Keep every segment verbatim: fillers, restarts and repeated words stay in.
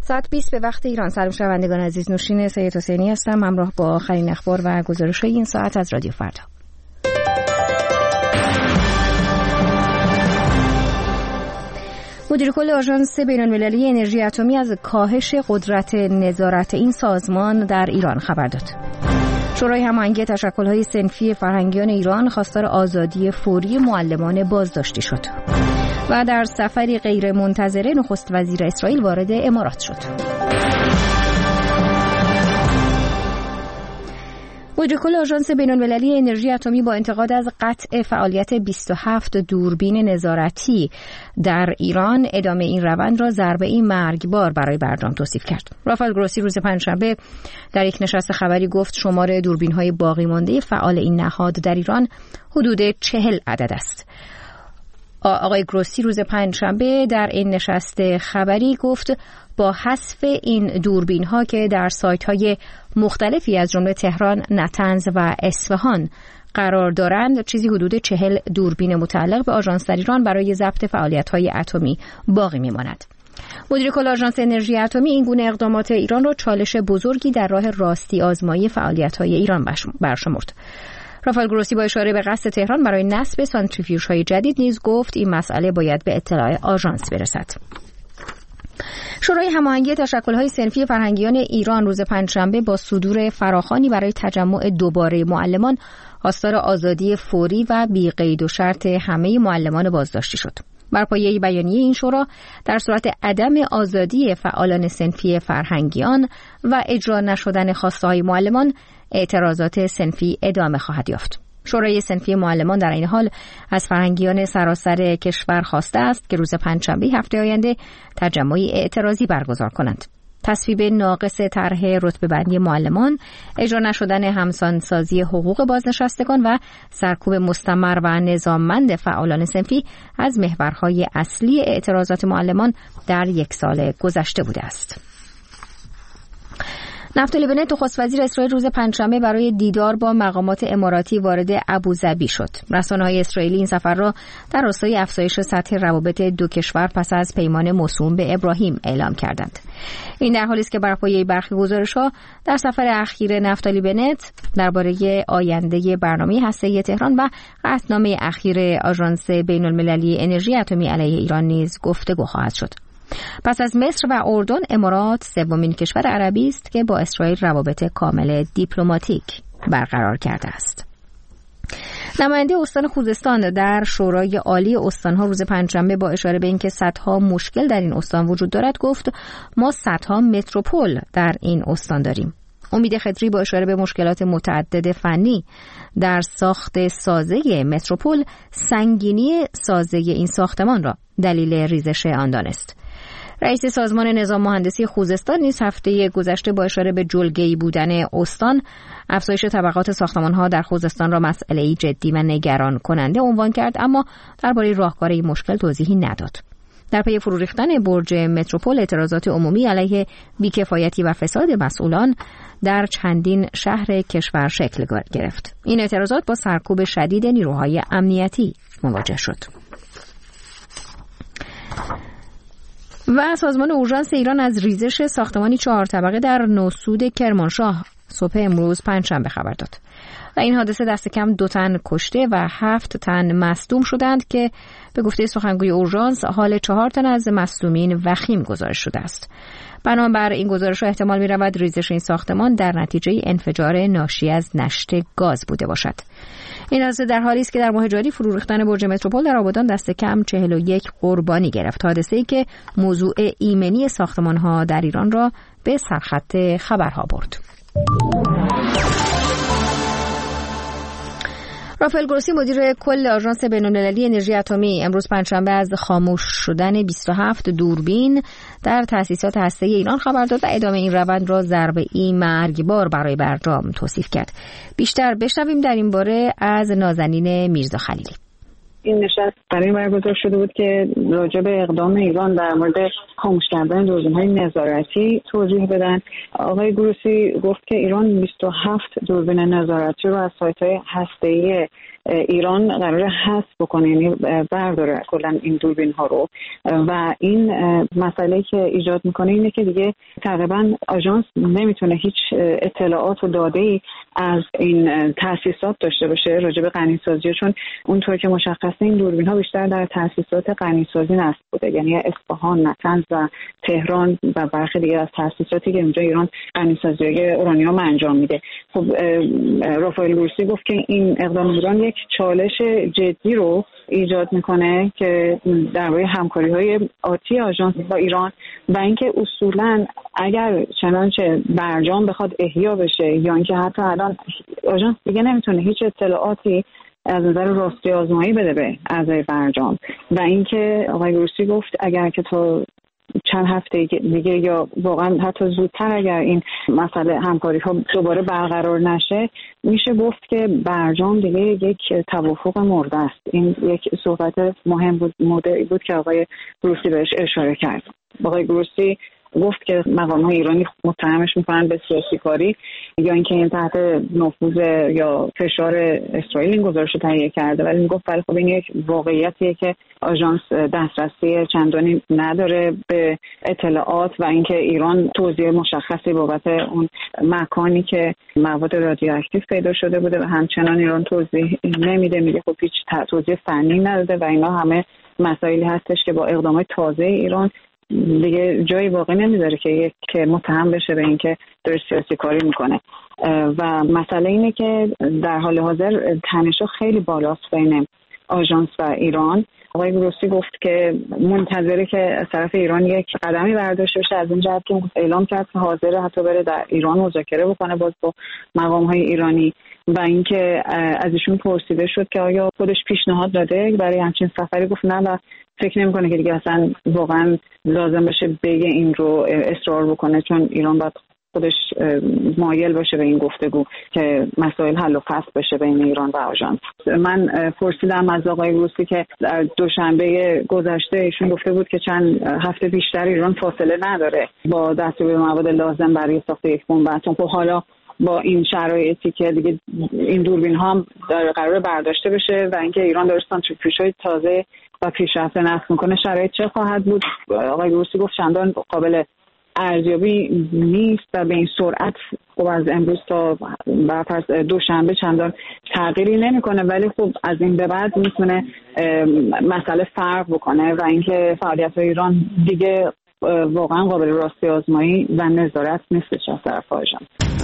ساعت بیست به وقت ایران. سلام شنوندگان عزیز، نوشین سید حسینی هستم همراه با آخرین اخبار و گزارش‌های این ساعت از رادیو فردا. مدیر کل آژانس بین‌المللی انرژی اتمی از کاهش قدرت نظارت این سازمان در ایران خبر داد. شورای هماهنگی تشکل‌های صنفی فرهنگیان ایران خواستار آزادی فوری معلمان بازداشتی شد. و در سفری غیر منتظره نخست وزیر اسرائیل وارد امارات شد. مدیر کل آژانس بین‌المللی انرژی اتمی با انتقاد از قطع فعالیت بیست و هفت دوربین نظارتی در ایران ادامه این روند را ضربه‌ای مرگبار برای برجام توصیف کرد. رافائل گروسی روز پنجشنبه در یک نشست خبری گفت شمار دوربین‌های باقی مانده فعال این نهاد در ایران حدود چهل عدد است. آقای گروسی روز پنجشنبه در این نشست خبری گفت با حذف این دوربین ها که در سایت های مختلفی از جمله تهران، نطنز و اصفهان قرار دارند، چیزی حدود چهل دوربین متعلق به آژانس در ایران برای ضبط فعالیت های اتمی باقی میماند. مدیر کل آژانس انرژی اتمی این گونه اقدامات ایران را چالش بزرگی در راه راستی آزمایی فعالیت های ایران برشمرد. رافائل گروسی با اشاره به قصد تهران برای نصب سانتریفیوژهای جدید نیز گفت این مسئله باید به اطلاع آژانس برسد. شورای هماهنگی تشکل‌های صنفی فرهنگیان ایران روز پنجشنبه با صدور فراخوانی برای تجمع دوباره معلمان خواستار آزادی فوری و بی قید و شرط همه معلمان بازداشتی شد. بر پایه بیانیه این شورا در صورت عدم آزادی فعالان صنفی فرهنگیان و اجرا نشدن خواسته‌های معلمان اعتراضات صنفی ادامه خواهد یافت. شورای صنفی معلمان در این حال از فرهنگیان سراسر کشور خواسته است که روز پنجشنبه هفته آینده تجمعی اعتراضی برگزار کنند. تصویب ناقص طرح رتبه‌بندی معلمان، اجرا نشدن همسانسازی حقوق بازنشستگان و سرکوب مستمر و نظاممند فعالان صنفی از محورهای اصلی اعتراضات معلمان در یک سال گذشته بوده است. نفتالی بنت نخست وزیر اسرائیل روز پنجشنبه برای دیدار با مقامات اماراتی وارد ابوظبی شد. رسانه‌های اسرائیلی این سفر را در راستای افزایش سطح روابط دو کشور پس از پیمان موسوم به ابراهیم اعلام کردند. این در حالی است که بر پایه برخی گزارش‌ها در سفر اخیر نفتالی بنت درباره آینده برنامه هسته‌ای تهران و قطعنامه اخیر آژانس بین‌المللی انرژی اتمی علیه ایران نیز گفتگو خواهد شد. پس از مصر و اردن، امارات سومین کشور عربی است که با اسرائیل روابط کامل دیپلماتیک برقرار کرده است. نماینده استان خوزستان در شورای عالی استان‌ها روز پنجشنبه با اشاره به اینکه صدها مشکل در این استان وجود دارد گفت ما صدها متروپول در این استان داریم. امید خضری با اشاره به مشکلات متعدد فنی در ساخت سازه متروپول سنگینی سازه این ساختمان را دلیل ریزش آن دانست. رئیس سازمان نظام مهندسی خوزستان نیز هفته گذشته با اشاره به جلگه‌ای بودن استان، افزایش طبقات ساختمان‌ها در خوزستان را مسئله‌ای جدی و نگران کننده عنوان کرد، اما درباره راهکار این مشکل توضیحی نداد. در پی فرو ریختن برج متروپول اعتراضات عمومی علیه بی‌کفایتی و فساد مسئولان در چندین شهر کشور شکل گرفت. این اعتراضات با سرکوب شدید نیروهای امنیتی مواجه شد. و سازمان اورژانس ایران از ریزش ساختمانی چهار طبقه در نوسود کرمانشاه صبح امروز پنجشنبه خبر داد. و این حادثه دست کم دو تن کشته و هفت تن مصدوم شدند که به گفته سخنگوی اورژانس حال چهار تن از مصدومین وخیم گزارش شده است. بنابر این گزارش احتمال می رود ریزش این ساختمان در نتیجه انفجار ناشی از نشت گاز بوده باشد. این حادثه در حالی است که در ماه جاری فرو ریختن برج متروپول در آبادان دست کم چهل و یک قربانی گرفت. حادثه‌ای که موضوع ایمنی ساختمان‌ها در ایران را به سرخط خبرها برد. رافائل گروسی مدیر کل آژانس بین‌المللی انرژی اتمی امروز پنجشنبه از خاموش شدن بیست و هفت دوربین در تأسیسات هسته‌ای ایران خبر داد و ادامه این روند را ضربه‌ای مرگبار برای برجام توصیف کرد. بیشتر بشنویم در این باره از نازنین میرزا خلیلی. این نشست برای برگزار شده بود که راجع به اقدام ایران در مورد خاموش کردن دوربین‌های نظارتی توضیح بدن. آقای گروسی گفت که ایران بیست و هفت دوربین نظارتی رو از سایت‌های هسته‌ای ایران قراره حذف بکنه، یعنی برداره کلا این دوربین ها رو. و این مسئله که ایجاد میکنه اینه که دیگه تقریبا آژانس نمیتونه هیچ اطلاعات و داده‌ای از این تأسیسات داشته باشه راجع به غنیسازی، چون اونطور که مشخصه این دوربین ها بیشتر در تأسیسات غنیسازی نصب بوده، یعنی اصفهان، نطنز و تهران و برخی دیگه از تأسیساتی که اونجا ایران غنیسازی اورانیوم انجام میده. خب رافائل گروسی گفت که این اقدام ایران یک چالش جدی رو ایجاد میکنه که درباره همکاری‌های آتی آژانس با ایران و اینکه اصولاً اگر چنانچه برجام بخواد احیا بشه یا اینکه حتی الان آژانس دیگه نمیتونه هیچ اطلاعاتی از نظر راستی آزمایی بده به اعضای برجام. و اینکه آقای گروسی گفت اگر که تو چند هفته دیگه یا واقعا حتی زودتر اگر این مسئله همکاری ها دوباره برقرار نشه، میشه گفت که برجام دیگه یک توافق مرده است. این یک صحبت مهم بود موضوعی بود که آقای گروسی بهش اشاره کرد. آقای گروسی گفت که مقام‌های ایرانی متهمش میکنن به سیاسی کاری یا اینکه این تحت نفوذ یا فشار اسرائیل این گزارش رو تهیه کرده، ولی میگفت ولی خب این یک واقعیتیه که آژانس دسترسی چندانی نداره به اطلاعات و اینکه ایران توضیح مشخصی بابت اون مکانی که مواد رادیواکتیو پیدا شده بوده و همچنان ایران توضیح نمیده. میگه خب هیچ توضیح فنی نداده و اینا همه مسائلی هستش که با اقدامات تازه ایران دیگه جایی واقعی نمیذاره که یک متهم بشه به اینکه داره سیاسی کاری میکنه. و مسئله اینه که در حال حاضر تنش‌ها خیلی بالاست بین آژانس و ایران. آقای گروسی گفت که منتظره که از طرف ایران یک قدمی برداشته بشه، از این جهت که اعلام کرد که حاضره حتی بره در ایران مذاکره بکنه باز با مقام‌های ایرانی. و اینکه از ایشون پرسیده شد که آیا خودش پیشنهاد داده برای همچین سفری، گفت نه و فکر نمی‌کنه که دیگه اصلا واقعا لازم باشه بگه این رو اصرار بکنه، چون ایران باید خودش مایل باشه به این گفتگو که مسائل حل و فصل بشه بین ایران و آژانس. من پرسیدم از آقای گروسی که در دوشنبه گذشته ایشون گفته بود که چند هفته بیشتر ایران فاصله نداره با دستیابی به مواد لازم برای ساخت یک بمب اتم. خب حالا با این شرایطی که دیگه این دوربین ها هم قرار برداشته بشه و اینکه ایران داره سانتریفیوژهای تازه و پیشرفته نصب میکنه، شرایط چه خواهد بود؟ آقای گروسی گفت چندان قابل ارزیابی نیست و به این سرعت خب از امروز تا برفرض دوشنبه چندان تغییری نمیکنه، ولی خب از این به بعد میتونه مسئله فرق بکنه و اینکه فعالیت ایران دیگه واقعا قابل راستی آزمایی و نظارت نیستش از طرف آژانس.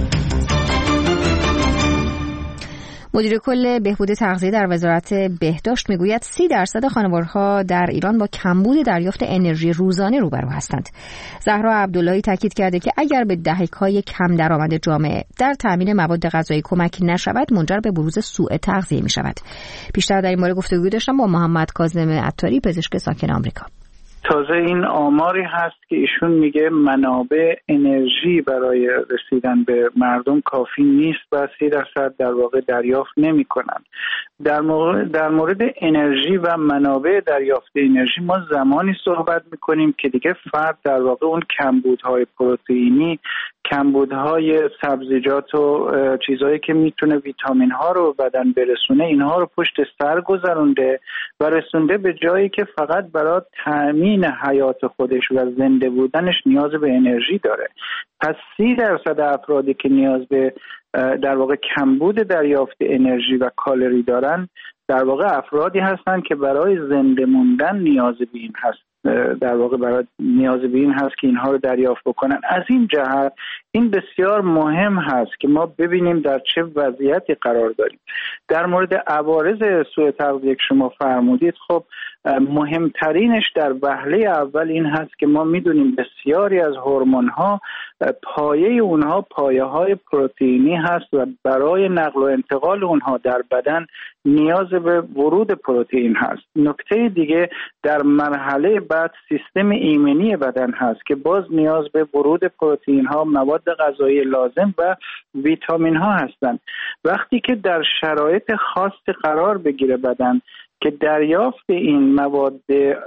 مدیر کل بهبود تغذیه در وزارت بهداشت میگوید سی درصد خانوارها در ایران با کمبود دریافت انرژی روزانه روبرو هستند. زهرا عبداللهی تاکید کرده که اگر به دهک‌های کم درآمد جامعه در تامین مواد غذایی کمک نشود، منجر به بروز سوء تغذیه میشود. بیشتر در این مورد گفتگو داشتم با محمد کاظم عطاری، پزشک ساکن آمریکا. تازه این آماری هست که ایشون میگه منابع انرژی برای رسیدن به مردم کافی نیست و سی درصد در واقع دریافت نمی کنن. در مورد, در مورد انرژی و منابع دریافت انرژی ما زمانی صحبت میکنیم که دیگه فرد در واقع اون کمبودهای پروتئینی، کمبودهای سبزیجات و چیزهایی که میتونه ویتامین ها رو بدن برسونه، اینها رو پشت سر گذرونده و رسونده به جایی که فقط برای تأمین حیات خودش و زنده بودنش نیاز به انرژی داره. پس سی درصد افرادی که نیاز به در واقع کمبود دریافت انرژی و کالری دارن در واقع افرادی هستن که برای زنده موندن نیاز به این هست، در واقع برای نیاز به این هست که اینها رو دریافت بکنن. از این جهت این بسیار مهم هست که ما ببینیم در چه وضعیتی قرار داریم. در مورد عوارض سوء تغذیه که شما فرمودید، خب مهمترینش در وهله اول این هست که ما میدونیم بسیاری از هورمون‌ها پایه اونها پایه‌های پروتئینی هست و برای نقل و انتقال اونها در بدن نیاز به ورود پروتئین هست. نکته دیگه در مرحله بعد سیستم ایمنی بدن هست که باز نیاز به ورود پروتئین ها، مواد غذایی لازم و ویتامین ها هستند. وقتی که در شرایط خاص قرار بگیره بدن که دریافت این مواد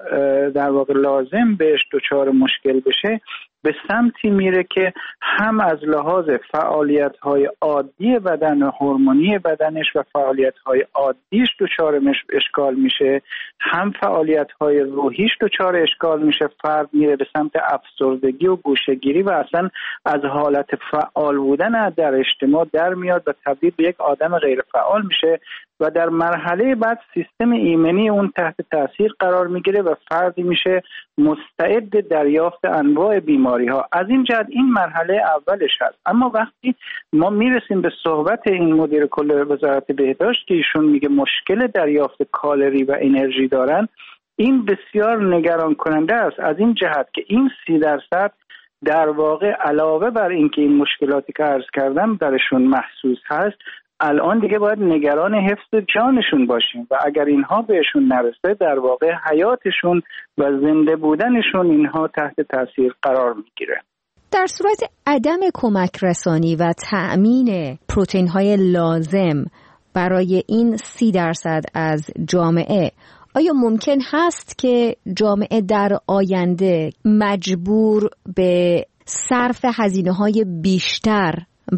در واقع لازم بهش دچار مشکل بشه، به سمتی میره که هم از لحاظ فعالیت‌های عادی بدن و هورمونی بدنش و فعالیت‌های عادیش دچار اشکال میشه، هم فعالیت‌های روحیش دچار اشکال میشه. فرد میره به سمت افسردگی و گوشه‌گیری و اصلا از حالت فعال بودن در اجتماع در میاد و تبدیل به یک آدم غیر فعال میشه و در مرحله بعد سیستم ایمنی اون تحت تاثیر قرار میگیره و فردی میشه مستعد دریافت انواع بیماری ها. از این جهت این مرحله اولش هست. اما وقتی ما میرسیم به صحبت این مدیر کل وزارت بهداشت که ایشون میگه مشکل دریافت کالری و انرژی دارن، این بسیار نگران کننده است از این جهت که این سی درصد در واقع علاوه بر اینکه این مشکلاتی که عرض کردم درشون محسوس هست، الان دیگه باید نگران حفظ جانشون باشیم و اگر اینها بهشون نرسه در واقع حیاتشون و زنده بودنشون اینها تحت تاثیر قرار میگیره. در صورت عدم کمک رسانی و تأمین پروتئین های لازم برای این سی درصد از جامعه، آیا ممکن هست که جامعه در آینده مجبور به صرف هزینه‌های بیشتر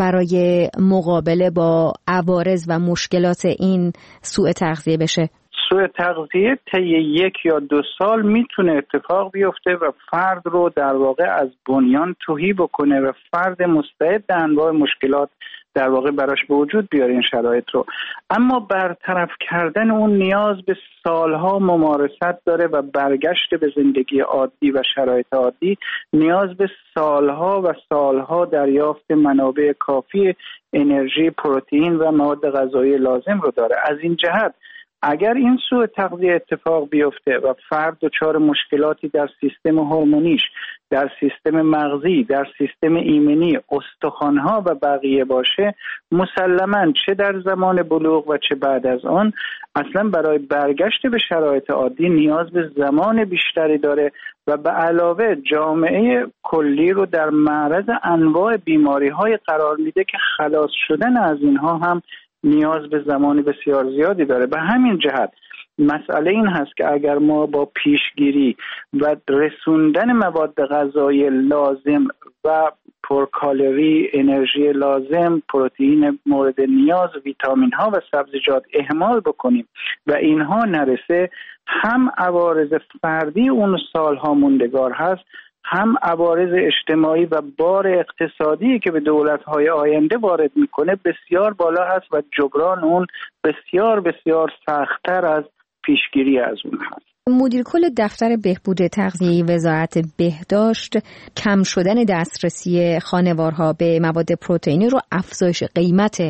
برای مقابله با عوارض و مشکلات این سوء تغذیه بشه؟ سوء تغذیه طی یک یا دو سال میتونه اتفاق بیفته و فرد رو در واقع از بنیان تهی بکنه و فرد مستعد انواع مشکلات در واقع براش به وجود بیاره این شرایط رو. اما برطرف کردن اون نیاز به سالها ممارست داره و برگشت به زندگی عادی و شرایط عادی نیاز به سالها و سالها دریافت منابع کافی انرژی، پروتئین و مواد غذایی لازم رو داره. از این جهت اگر این سوء تغذیه اتفاق بیفته و فرد دچار مشکلاتی در سیستم هورمونیش، در سیستم مغزی، در سیستم ایمنی، استخوان‌ها و بقیه باشه، مسلماً چه در زمان بلوغ و چه بعد از آن اصلا برای برگشت به شرایط عادی نیاز به زمان بیشتری داره و به علاوه جامعه کلی رو در معرض انواع بیماری‌های قرار میده که خلاص شدن از اینها هم نیاز به زمان بسیار زیادی داره. به همین جهت مسئله این هست که اگر ما با پیشگیری و رسوندن مواد غذایی لازم و پرکالری، انرژی لازم، پروتئین مورد نیاز، ویتامین ها و سبزیجات اهمال بکنیم و اینها نرسه، هم عوارض فردی اون سالها موندگار هست، هم عوارض اجتماعی و بار اقتصادی که به دولت‌های آینده وارد میکنه بسیار بالا هست و جبران اون بسیار بسیار سخت‌تر از پیشگیری از اون هست. مدیر کل دفتر بهبود تغذیه وزارت بهداشت کم شدن دسترسی خانوارها به مواد پروتئینی رو افزایش قیمت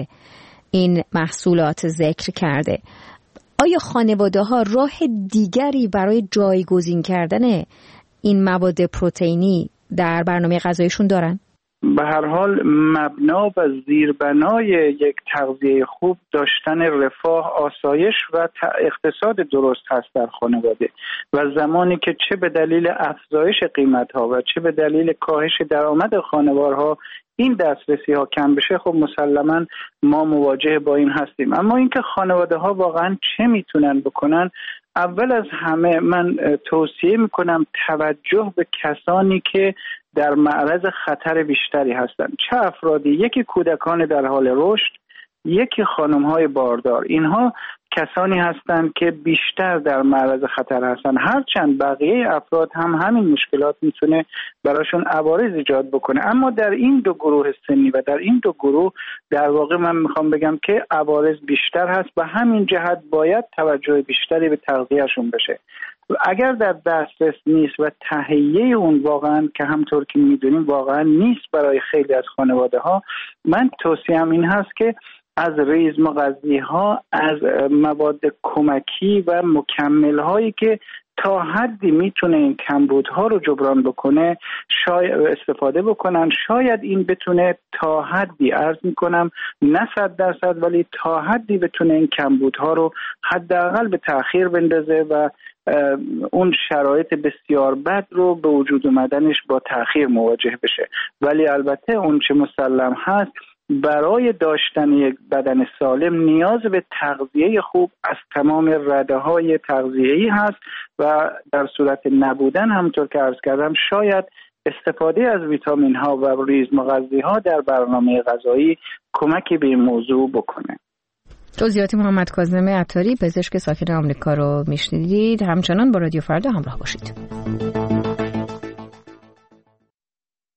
این محصولات ذکر کرده. آیا خانواده‌ها راه دیگری برای جایگزین کردن این مواد پروتئینی در برنامه غذایشون دارن؟ به هر حال مبنا و زیربنای یک تغذیه خوب داشتن رفاه، آسایش و اقتصاد درست هست در خانواده و زمانی که چه به دلیل افزایش قیمت‌ها و چه به دلیل کاهش درآمد خانوارها این دسترسی ها کم بشه، خب مسلماً ما مواجه با این هستیم. اما اینکه خانواده ها واقعاً چه میتونن بکنن، اول از همه من توصیه میکنم توجه به کسانی که در معرض خطر بیشتری هستند. چه افرادی؟ یکی کودکان در حال رشد، یکی خانم‌های باردار. اینها کسانی هستند که بیشتر در معرض خطر هستند، هرچند بقیه افراد هم همین مشکلات میتونه براشون عوارض ایجاد بکنه. اما در این دو گروه سنی و در این دو گروه در واقع من میخوام بگم که عوارض بیشتر هست و همین جهت باید توجه بیشتری به تغذیه‌شون بشه. اگر در دسترس نیست و تهیه اون واقعا که همطور که میدونیم واقعا نیست برای خیلی از خانواده ها، من توصیه‌ام این هست که از ریزمغذی ها، از مواد کمکی و مکمل هایی که تا حدی میتونه این کمبودها رو جبران بکنه شاید استفاده بکنن. شاید این بتونه تا حدی، عرض میکنم نه صد درصد، ولی تا حدی بتونه این کمبودها رو حداقل به تأخیر بندازه و اون شرایط بسیار بد رو به وجود اومدنش با تأخیر مواجه بشه. ولی البته اون چه مسلم هست برای داشتن یک بدن سالم نیاز به تغذیه خوب از تمام رده‌های تغذیه‌ای هست و در صورت نبودن همونطور که عرض کردم شاید استفاده از ویتامین ها و ریزمغذی ها در برنامه غذایی کمکی به این موضوع بکنه. توضیحات محمد کاظم عطاری پزشک ساکن آمریکا رو میشنیدید. همچنان با رادیو فردا همراه باشید.